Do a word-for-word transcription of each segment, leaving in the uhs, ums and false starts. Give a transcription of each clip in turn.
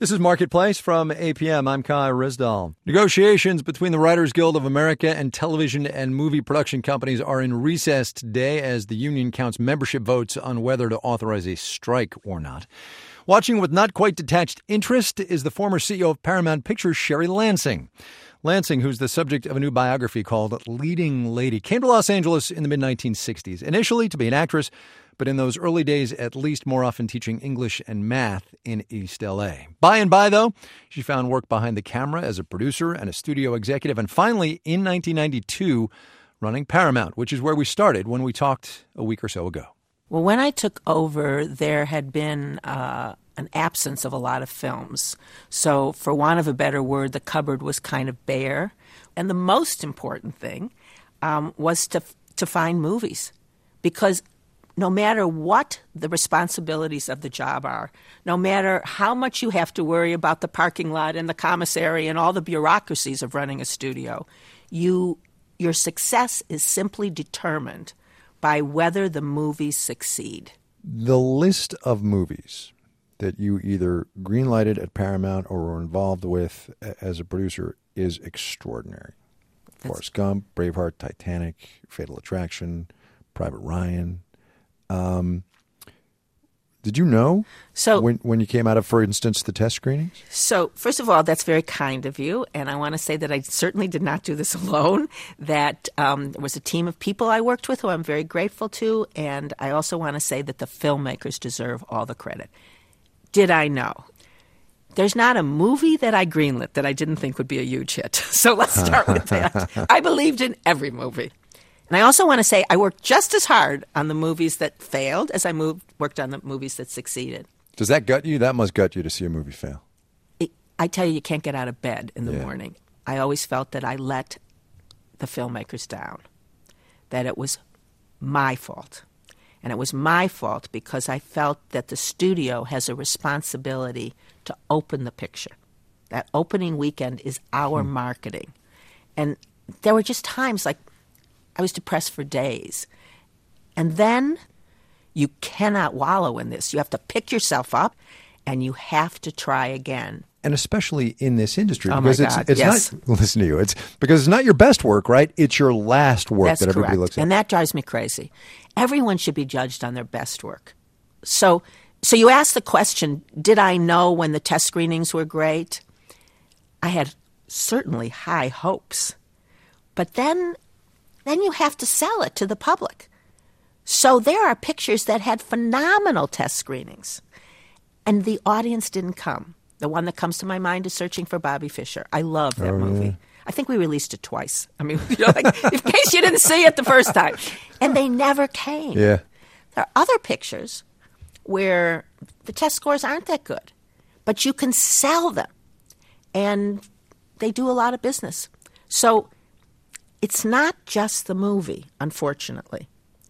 This is Marketplace from A P M. I'm Kai Rizdal. Negotiations between the Writers Guild of America and television and movie production companies are in recess today as the union counts membership votes on whether to authorize a strike or not. Watching with not quite detached interest is the former C E O of Paramount Pictures, Sherry Lansing. Lansing, who's the subject of a new biography called Leading Lady, came to Los Angeles in the mid nineteen sixties, initially to be an actress, but in those early days, at least more often teaching English and math in East L A. By and by, though, she found work behind the camera as a producer and a studio executive, and finally, in nineteen ninety-two, running Paramount, which is where we started when we talked a week or so ago. Well, when I took over, there had been uh, an absence of a lot of films. So, for want of a better word, the cupboard was kind of bare. And the most important thing um, was to to find movies, because no matter what the responsibilities of the job are, no matter how much you have to worry about the parking lot and the commissary and all the bureaucracies of running a studio, you your success is simply determined by whether the movies succeed. The list of movies that you either greenlighted at Paramount or were involved with as a producer is extraordinary. That's... Forrest Gump, Braveheart, Titanic, Fatal Attraction, Private Ryan. Um, did you know so, when, when you came out of, for instance, the test screenings? So, first of all, that's very kind of you. And I want to say that I certainly did not do this alone, that um, there was a team of people I worked with who I'm very grateful to. And I also want to say that the filmmakers deserve all the credit. Did I know? There's not a movie that I greenlit that I didn't think would be a huge hit. So let's start with that. I believed in every movie. And I also want to say I worked just as hard on the movies that failed as I moved, worked on the movies that succeeded. Does that gut you? That must gut you to see a movie fail. It, I tell you, you can't get out of bed in the yeah. morning. I always felt that I let the filmmakers down, that it was my fault. And it was my fault because I felt that the studio has a responsibility to open the picture. That opening weekend is our hmm. marketing. And there were just times like I was depressed for days. And then you cannot wallow in this. You have to pick yourself up and you have to try again. And especially in this industry, oh because my it's God, it's yes. not listen to you. It's because it's not your best work, right? It's your last work That's that everybody correct. looks at. And that drives me crazy. Everyone should be judged on their best work. So so you asked the question, did I know when the test screenings were great? I had certainly high hopes. But then then you have to sell it to the public. So there are pictures that had phenomenal test screenings, and the audience didn't come. The one that comes to my mind is Searching for Bobby Fischer. I love that oh, movie. Yeah. I think we released it twice. I mean, you know, like, in case you didn't see it the first time. And they never came. Yeah. There are other pictures where the test scores aren't that good, but you can sell them, and they do a lot of business. So it's not just the movie, unfortunately.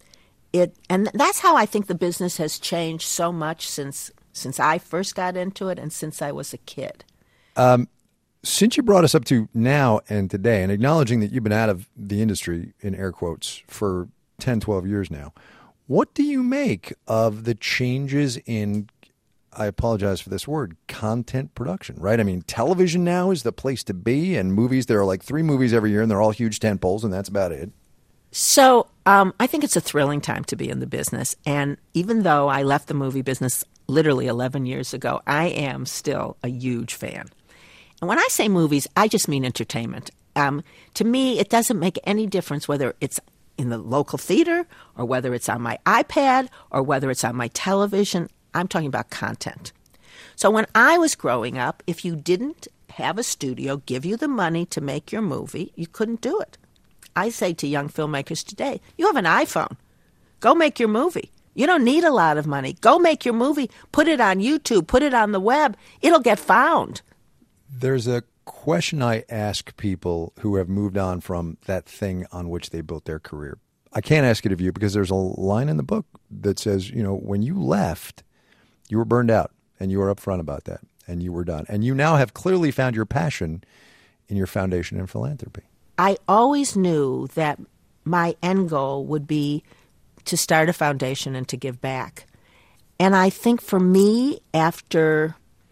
It and that's how I think the business has changed so much since since I first got into it and since I was a kid. Um, since you brought us up to now and today, and acknowledging that you've been out of the industry, in air quotes, for ten, twelve years now, what do you make of the changes in, I apologize for this word, content production, right? I mean, television now is the place to be, and movies, there are like three movies every year, and they're all huge tentpoles, and that's about it. So um, I think it's a thrilling time to be in the business. And even though I left the movie business literally eleven years ago, I am still a huge fan. And when I say movies, I just mean entertainment. Um, to me, it doesn't make any difference whether it's in the local theater or whether it's on my iPad or whether it's on my television. I'm talking about content. So when I was growing up, if you didn't have a studio give you the money to make your movie, you couldn't do it. I say to young filmmakers today, you have an iPhone. Go make your movie. You don't need a lot of money. Go make your movie. Put it on YouTube. Put it on the web. It'll get found. There's a question I ask people who have moved on from that thing on which they built their career. I can't ask it of you because there's a line in the book that says, you know, when you left, you were burned out and you were upfront about that and you were done. And you now have clearly found your passion in your foundation in philanthropy. I always knew that my end goal would be to start a foundation and to give back. And I think for me, after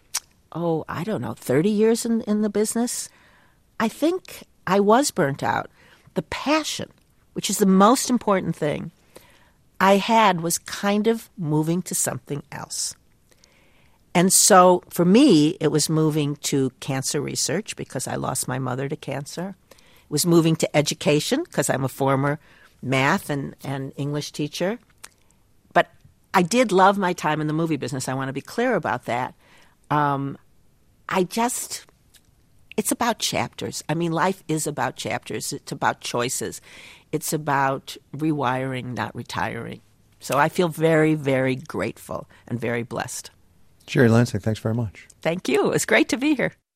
oh, I don't know, thirty years in, in the business, I think I was burnt out. The passion, which is the most important thing, I had was kind of moving to something else. And so for me, it was moving to cancer research because I lost my mother to cancer. It was moving to education because I'm a former math and, and English teacher. But I did love my time in the movie business. I want to be clear about that. Um, I just, it's about chapters. I mean, life is about chapters. It's about choices. It's about rewiring, not retiring. So I feel very, very grateful and very blessed. Sherry Lansing, thanks very much. Thank you. It was great to be here.